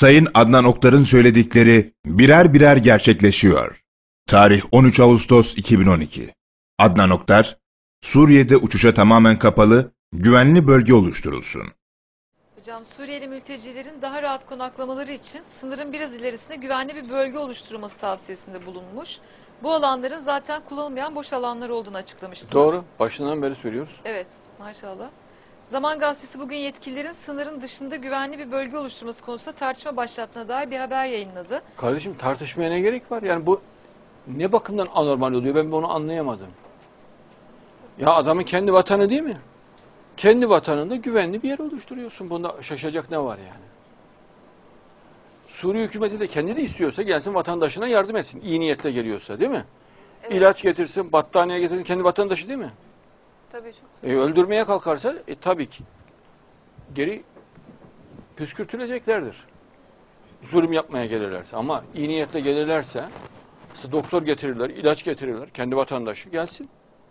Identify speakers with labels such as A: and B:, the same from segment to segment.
A: Sayın Adnan Oktar'ın söyledikleri birer birer gerçekleşiyor. Tarih 13 Ağustos 2012. Adnan Oktar, Suriye'de uçuşa tamamen kapalı, güvenli bölge oluşturulsun.
B: Hocam, Suriyeli mültecilerin daha rahat konaklamaları için sınırın biraz ilerisinde güvenli bir bölge oluşturulması tavsiyesinde bulunmuş. Bu alanların zaten kullanılmayan boş alanlar olduğunu açıklamıştınız.
C: Doğru. Başından beri söylüyoruz.
B: Evet, maşallah. Zaman Gazetesi bugün yetkililerin sınırın dışında güvenli bir bölge oluşturması konusunda tartışma başlattığına dair bir haber yayınladı.
C: Kardeşim, tartışmaya ne gerek var? Yani bu ne bakımdan anormal oluyor? Ben bunu anlayamadım. Ya adamın kendi vatanı değil mi? Kendi vatanında güvenli bir yer oluşturuyorsun. Bunda şaşacak ne var yani? Suriye hükümeti de kendi de istiyorsa gelsin vatandaşına yardım etsin. İyi niyetle geliyorsa, değil mi? Evet. İlaç getirsin, battaniye getirsin, kendi vatandaşı değil mi?
B: Tabii, çok tabii.
C: Öldürmeye kalkarsa tabii ki geri püskürtüleceklerdir. Zulüm yapmaya gelirlerse. Ama iyi niyetle gelirlerse doktor getirirler, ilaç getirirler, kendi vatandaşı gelsin.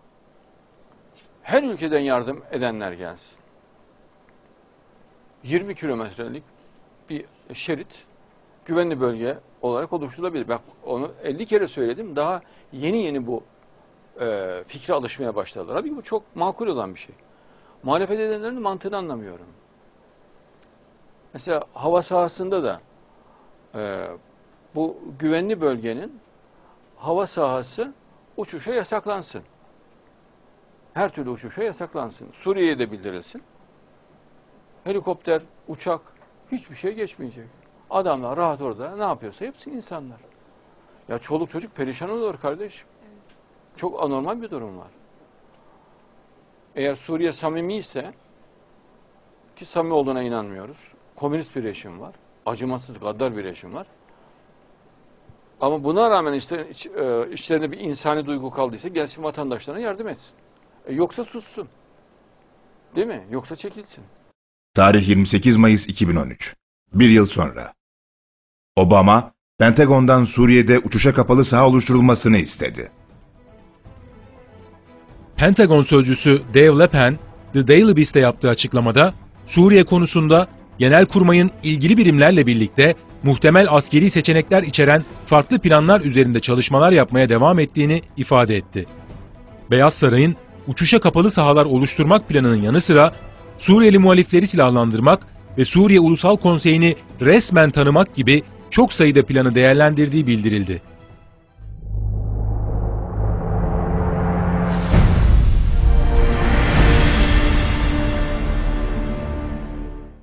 C: Her ülkeden yardım edenler gelsin. 20 kilometrelik bir şerit güvenli bölge olarak oluşturulabilir. Bak, onu 50 kere söyledim. Daha yeni bu fikre alışmaya başladılar. Abi bu çok makul olan bir şey. Muhalefet edenlerin mantığını anlamıyorum. Mesela hava sahasında da bu güvenli bölgenin hava sahası uçuşa yasaklansın. Her türlü uçuşa yasaklansın. Suriye'ye de bildirilsin. Helikopter, uçak, hiçbir şey geçmeyecek. Adamlar rahat orada ne yapıyorsa yapsın insanlar. Ya çoluk çocuk perişan olur kardeşim. Evet. Çok anormal bir durum var. Eğer Suriye samimi ise, ki samimi olduğuna inanmıyoruz, komünist bir rejim var, acımasız, gaddar bir rejim var. Ama buna rağmen içlerinde bir insani duygu kaldıysa gelsin vatandaşlarına yardım etsin. Yoksa sussun. Değil mi? Yoksa çekilsin.
A: Tarih 28 Mayıs 2013. Bir yıl sonra. Obama, Pentagon'dan Suriye'de uçuşa kapalı saha oluşturulmasını istedi.
D: Pentagon sözcüsü Dave LaPen, The Daily Beast'e yaptığı açıklamada, Suriye konusunda Genelkurmay'ın ilgili birimlerle birlikte muhtemel askeri seçenekler içeren farklı planlar üzerinde çalışmalar yapmaya devam ettiğini ifade etti. Beyaz Saray'ın uçuşa kapalı sahalar oluşturmak planının yanı sıra Suriyeli muhalifleri silahlandırmak ve Suriye Ulusal Konseyi'ni resmen tanımak gibi çok sayıda planı değerlendirdiği bildirildi.